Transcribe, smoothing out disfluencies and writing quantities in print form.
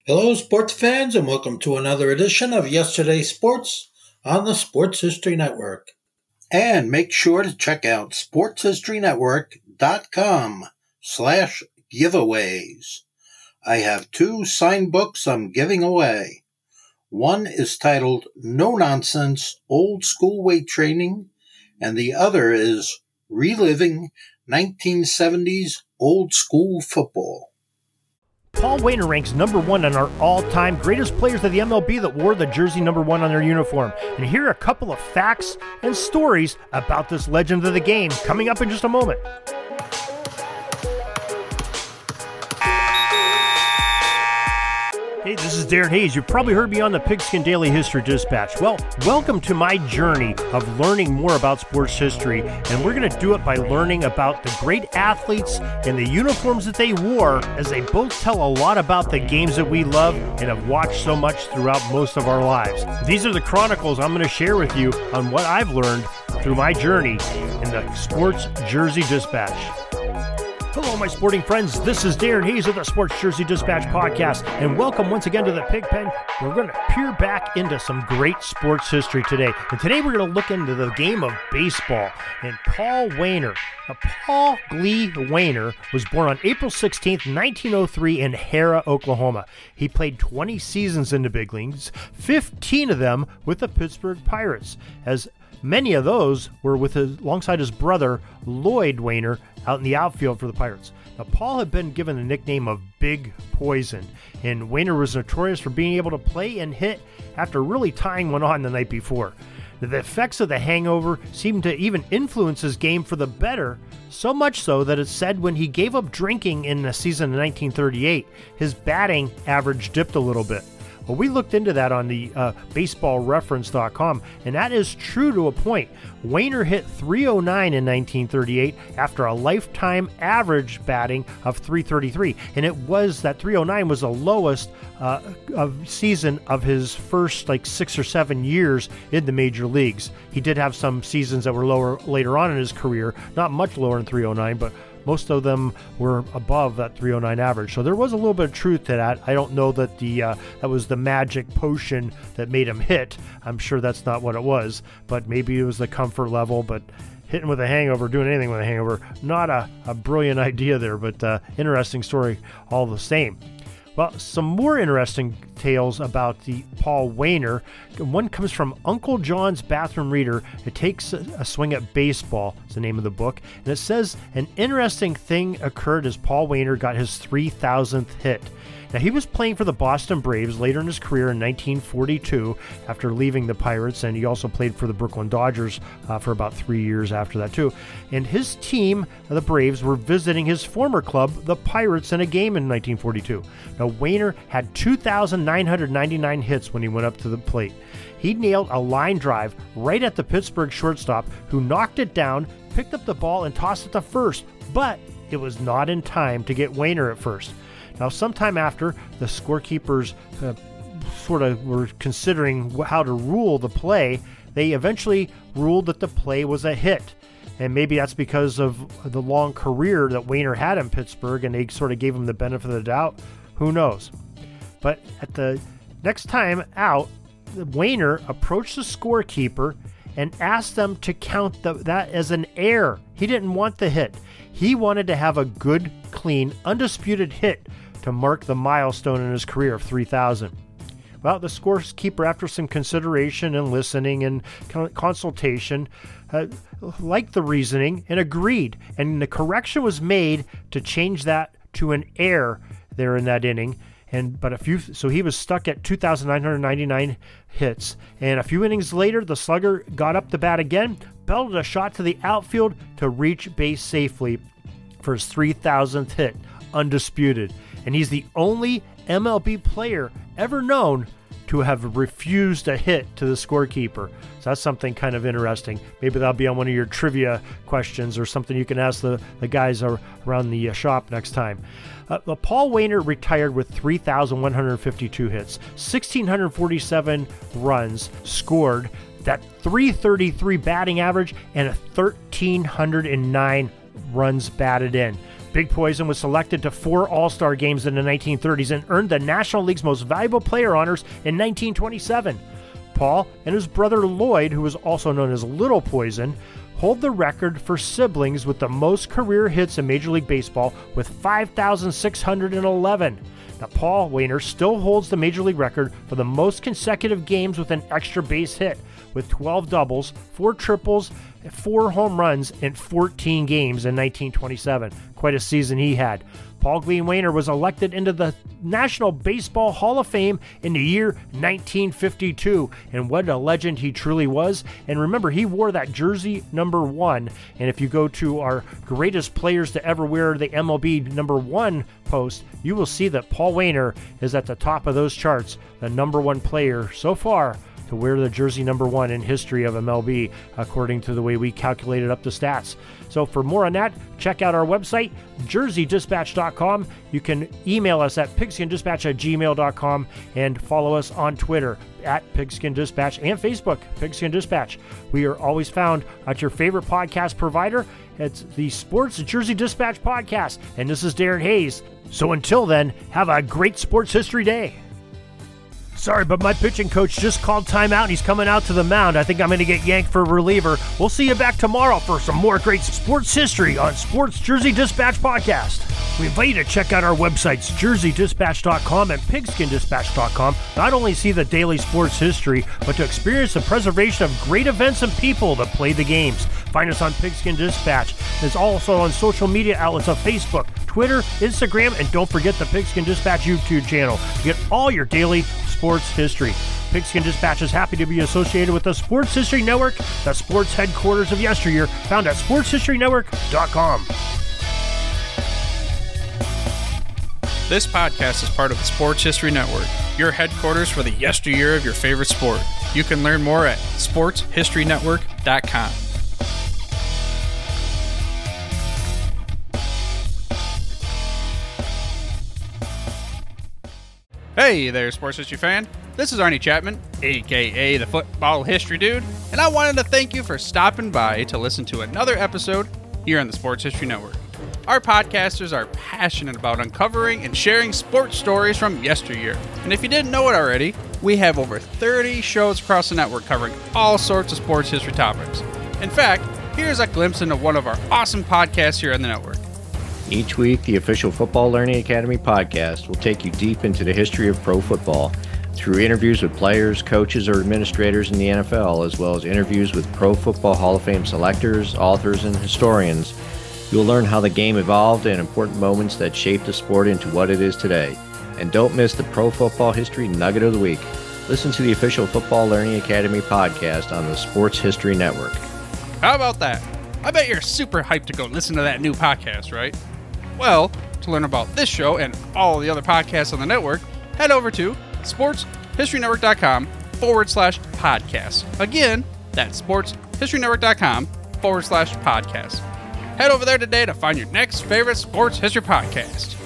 Hello, sports fans, and welcome to another edition of Yesterday's Sports on the Sports History Network. And make sure to check out sportshistorynetwork.com/giveaways. I have 2 signed books I'm giving away. One is titled No Nonsense Old School Weight Training, and the other is Reliving 1970s Old School Football. Paul Waner ranks number 1 on our all-time greatest players of the MLB that wore the jersey number 1 on their uniform. And here are a couple of facts and stories about this legend of the game coming up in just a moment. Hey, this is Darren Hayes. You've probably heard me on the Pigskin Daily History Dispatch. Well, welcome to my journey of learning more about sports history, and we're going to do it by learning about the great athletes and the uniforms that they wore, as they both tell a lot about the games that we love and have watched so much throughout most of our lives. These are the chronicles I'm going to share with you on what I've learned through my journey in the Sports Jersey Dispatch. Hello, my sporting friends. This is Darren Hayes of the Sports Jersey Dispatch podcast, and welcome once again to the Pigpen. We're going to peer back into some great sports history today. And today we're going to look into the game of baseball and Paul Waner. Now, Paul Glee Waner was born on April 16th, 1903 in Harrah, Oklahoma. He played 20 seasons in the big leagues, 15 of them with the Pittsburgh Pirates, as many of those were alongside his brother, Lloyd Waner, out in the outfield for the Pirates. Now, Paul had been given the nickname of Big Poison, and Waner was notorious for being able to play and hit after really tying one on the night before. The effects of the hangover seemed to even influence his game for the better, so much so that it's said when he gave up drinking in the season of 1938, his batting average dipped a little bit. Well, we looked into that on the baseballreference.com, and that is true to a point. Waner hit .309 in 1938 after a lifetime average batting of .333, and it was that .309 was the lowest season of his first 6 or 7 years in the major leagues. He did have some seasons that were lower later on in his career, not much lower than .309, but most of them were above that .309 average. So there was a little bit of truth to that. I don't know that that was the magic potion that made him hit. I'm sure that's not what it was, but maybe it was the comfort level. But hitting with a hangover, doing anything with a hangover, not a brilliant idea there, but interesting story all the same. Well, some more interesting tales about the Paul Waner. One comes from Uncle John's Bathroom Reader. It takes a swing at baseball, is the name of the book. And it says an interesting thing occurred as Paul Waner got his 3,000th hit. Now, he was playing for the Boston Braves later in his career in 1942 after leaving the Pirates, and he also played for the Brooklyn Dodgers for about 3 years after that too. And his team, the Braves, were visiting his former club, the Pirates, in a game in 1942. Now, Waner had 2,999 hits when he went up to the plate. He nailed a line drive right at the Pittsburgh shortstop, who knocked it down, picked up the ball, and tossed it to first, but it was not in time to get Waner at first. Now, sometime after, the scorekeepers sort of were considering how to rule the play. They eventually ruled that the play was a hit. And maybe that's because of the long career that Waner had in Pittsburgh, and they sort of gave him the benefit of the doubt. Who knows? But at the next time out, Waner approached the scorekeeper and asked them to count that as an error. He didn't want the hit. He wanted to have a good, clean, undisputed hit to mark the milestone in his career of 3,000. Well, the scorekeeper, after some consideration and listening and consultation, liked the reasoning and agreed. And the correction was made to change that to an error there in that inning. So he was stuck at 2,999 hits. And a few innings later, the slugger got up to bat again, belted a shot to the outfield to reach base safely for his 3,000th hit, undisputed. And he's the only MLB player ever known to have refused a hit to the scorekeeper. So that's something kind of interesting. Maybe that'll be on one of your trivia questions or something you can ask the guys around the shop next time. Paul Waner retired with 3,152 hits, 1,647 runs scored, that .333 batting average, and a 1,309 runs batted in. Big Poison was selected to 4 All-Star games in the 1930s and earned the National League's Most Valuable Player honors in 1927. Paul and his brother Lloyd, who was also known as Little Poison, hold the record for siblings with the most career hits in Major League Baseball with 5,611. Now, Paul Waner still holds the Major League record for the most consecutive games with an extra base hit, with 12 doubles, 4 triples, 4 home runs in 14 games in 1927. Quite a season he had. Paul Glean Waner was elected into the National Baseball Hall of Fame in the year 1952, and what a legend he truly was. And remember, he wore that jersey number 1, and if you go to our greatest players to ever wear the MLB number 1 post, you will see that Paul Waner is at the top of those charts, the number 1 player so far to wear the jersey number 1 in history of MLB, according to the way we calculated up the stats. So for more on that, check out our website, jerseydispatch.com. You can email us at pigskindispatch@gmail.com and follow us on Twitter at Pigskin Dispatch and Facebook, Pigskin Dispatch. We are always found at your favorite podcast provider. It's the Sports Jersey Dispatch Podcast, and this is Darren Hayes. So until then, have a great sports history day. Sorry, but my pitching coach just called timeout and he's coming out to the mound. I think I'm going to get yanked for a reliever. We'll see you back tomorrow for some more great sports history on Sports Jersey Dispatch Podcast. We invite you to check out our websites, jerseydispatch.com and pigskindispatch.com. Not only see the daily sports history, but to experience the preservation of great events and people that play the games. Find us on Pigskin Dispatch. It's also on social media outlets of Facebook, Twitter, Instagram, and don't forget the Pigskin Dispatch YouTube channel to get all your daily sports history. Pigskin Dispatch is happy to be associated with the Sports History Network, the sports headquarters of yesteryear, found at sportshistorynetwork.com. This podcast is part of the Sports History Network, your headquarters for the yesteryear of your favorite sport. You can learn more at sportshistorynetwork.com. Hey there, sports history fan. This is Arnie Chapman, aka the Football History Dude, and I wanted to thank you for stopping by to listen to another episode here on the Sports History Network. Our podcasters are passionate about uncovering and sharing sports stories from yesteryear. And if you didn't know it already, we have over 30 shows across the network covering all sorts of sports history topics. In fact, here's a glimpse into one of our awesome podcasts here on the network. Each week, the official Football Learning Academy podcast will take you deep into the history of pro football through interviews with players, coaches, or administrators in the NFL, as well as interviews with Pro Football Hall of Fame selectors, authors, and historians. You'll learn how the game evolved and important moments that shaped the sport into what it is today. And don't miss the Pro Football History Nugget of the Week. Listen to the official Football Learning Academy podcast on the Sports History Network. How about that? I bet you're super hyped to go listen to that new podcast, right? Well, to learn about this show and all the other podcasts on the network, head over to sportshistorynetwork.com/podcast. Again, that's sportshistorynetwork.com/podcast. Head over there today to find your next favorite sports history podcast.